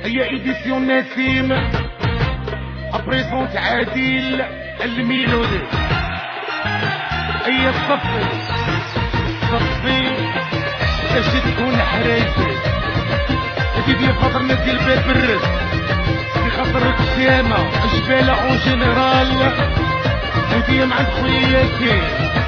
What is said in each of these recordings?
هي إديسيون نسيم أبريزونت عادل الميلودي. هي صفي باش تكون حريتي هادي ديال خاطر ناس ديال باب الرز في خاطر القسامة جبالة اون جينيرال هادي مع خوياتي.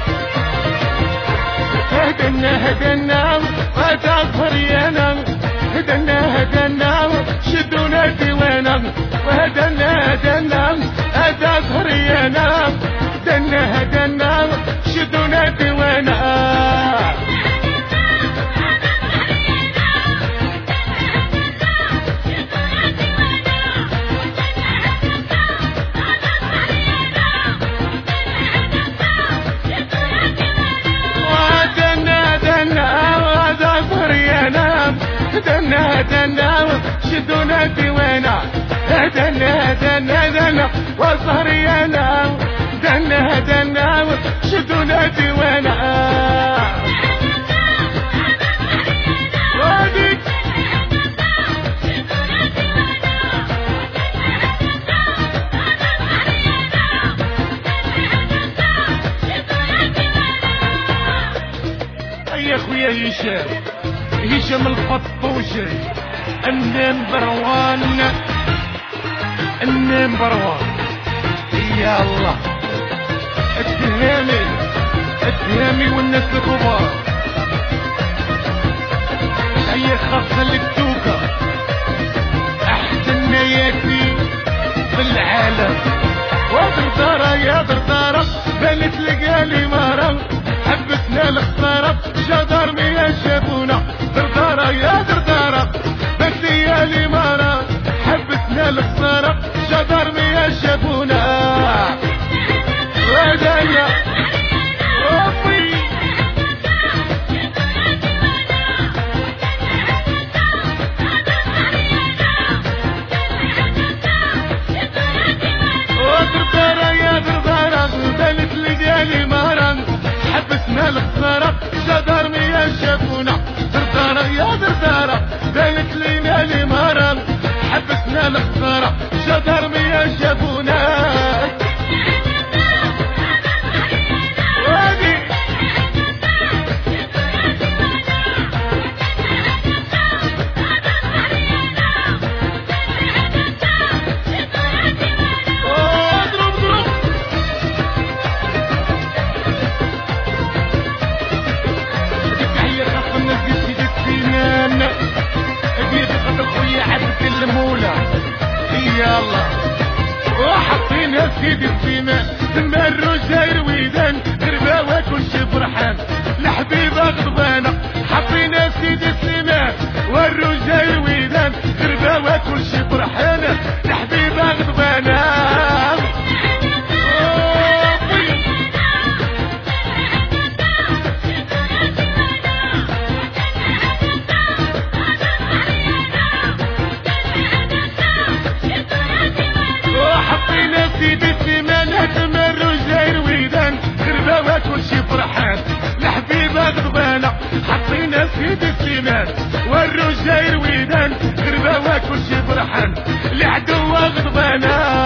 هدنا هدنا هدا فريانا هدنا شدونا ديوانا وهدنا هدا فريانا هدنا شدونا ديوانا. هدنا شدونا ديوانا هدنا وصهريانا هدنا شدونا ديوانا. يا خويا هشام الفطوشي النمبر وان يا الله التهامي والناس الكبار. هي خاصة للدوكا احسن نياتي في العالم. ودردارة يا دردارة بانت لقالي مرة حبسنا الخسارة جدارمية شافونا. دردارة يا دردارة بس يا لي مرة حبسنا الخسارة جدارمية شافونا. ودايا ربي ودردارة يا دردارة بانت لقالي مرة حبسنا الخسارة جدارمية شافونا. دردارة يا دردارة بانت لينا لي مرة حبسنا الخسارة جدارمية شافونا. يلا وحطينا سيدي السيما ثم الرجال ويدان غرباوة كلشي فرحان الحبيبة غضبانة. حطينا سيدي السيما والرجال ويدان غرباوة كلشي فرحان الحبيبة غضبانة. سيدي سليمان هدم الرجال ويدان غرباوة كلشي فرحان الحبيبة غضبانة. حطينا سيدي سليمان والرجال ويدان غرباوة كلشي فرحان العدوة غضبانة.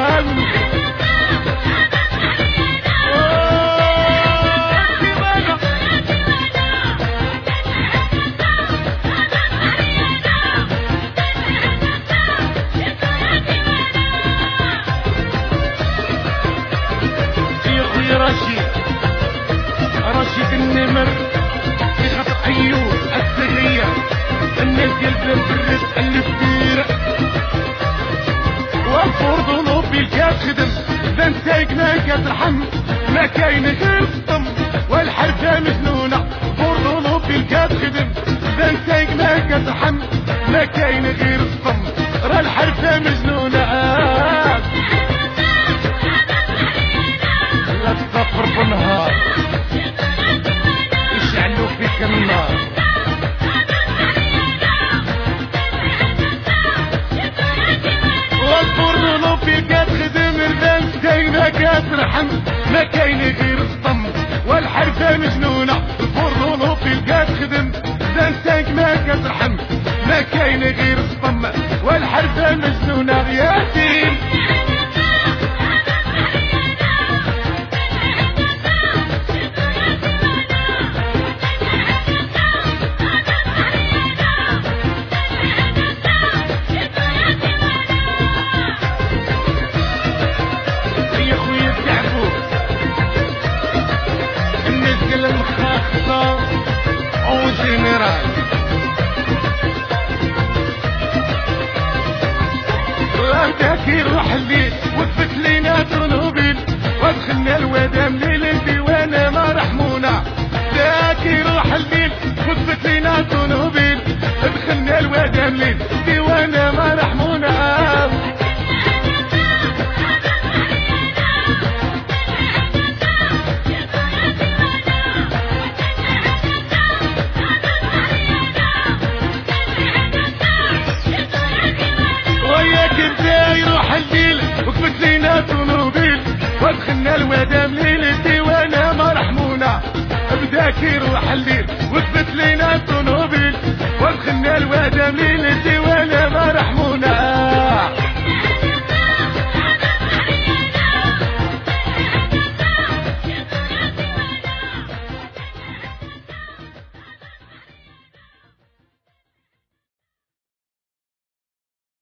رشيد النمر في خط أيوب السرية الناس ديال بلاد الرزق اللي كبير وفرض لوبي كتخدم ذا نتايق ما كترحم ما كاين غير الصم والحرفة مجنونة. فرض لوبي كتخدم ذا نتايق ما كترحم ما كاين غير الصم راه الحرفة مجنونة. لا تسافر بالنهار يشعلوا فيك النار. والفرن فيك تخدم البنت كاينة كترحم ما كاين غير الصم والحرفة مجنونة. الفرن فيك تخدم البنت ما كترحم ما كاين غير الصم والحرفة ودخلنا الودام ليل الديوانة ما رحمونا ذاك يروح الليل وثبت لينا طنوبيل دخلنا الودام ليل الديوانة ما رحمونا يروح الليل وكبت لينا طنوبيل ودخلنا الودام ليل الديوانة ما رحمونا بداك يروح الليل وكبت لينا طنوبيل ودخلنا الودام ليل الديوانة ما رحمونا